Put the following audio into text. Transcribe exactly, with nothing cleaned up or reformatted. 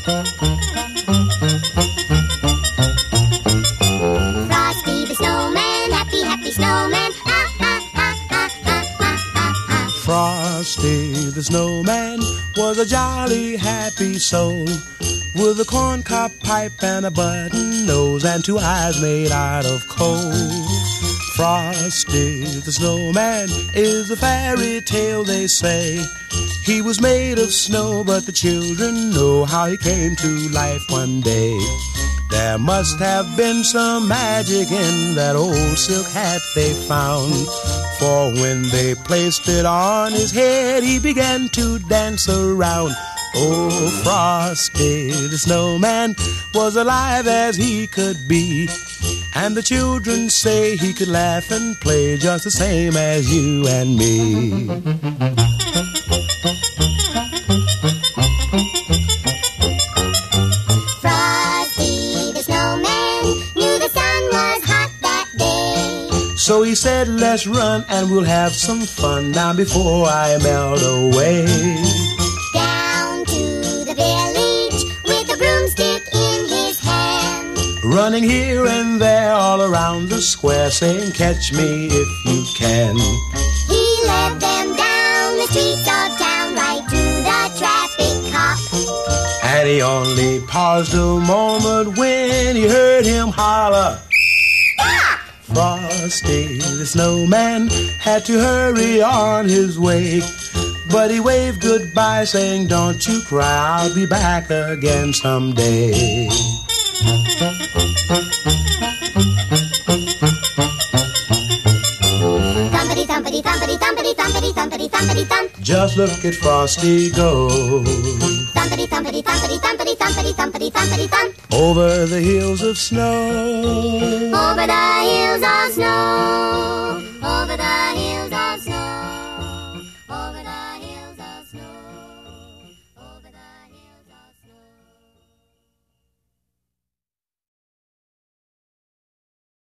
Frosty the snowman, happy, happy snowman. Ah, ah, ah, ah, ah, ah, ah, ah. Frosty the snowman was a jolly, happy soul with a corncob pipe and a button nose and two eyes made out of coal. Frosty the snowman is a fairy tale, they say. He was made of snow, but the children know how he came to life one day. There must have been some magic in that old silk hat they found, for when they placed it on his head, he began to dance around. Oh, Frosty the snowman was alive as he could be, and the children say he could laugh and play just the same as you and me. Frosty the snowman knew the sun was hot that day. So he said, let's run and we'll have some fun now before I melt away. Down to the village with a broomstick in his hand, Running here and there all around the square, saying, catch me if you can. he led them down the streets of town right to the traffic cop. And he only paused a moment when he heard him holler. Stop! Frosty the snowman had to hurry on his way, but he waved goodbye saying, don't you cry, I'll be back again someday. Thumpity thumpity thumpity thumpity thumpity thumpity thumpity thump. Just look at Frosty go. Thumpity thumpity thumpity thumpity thumpity thumpity thumpity thump. Over the hills of snow. Over the hills of snow. Over the hills of snow.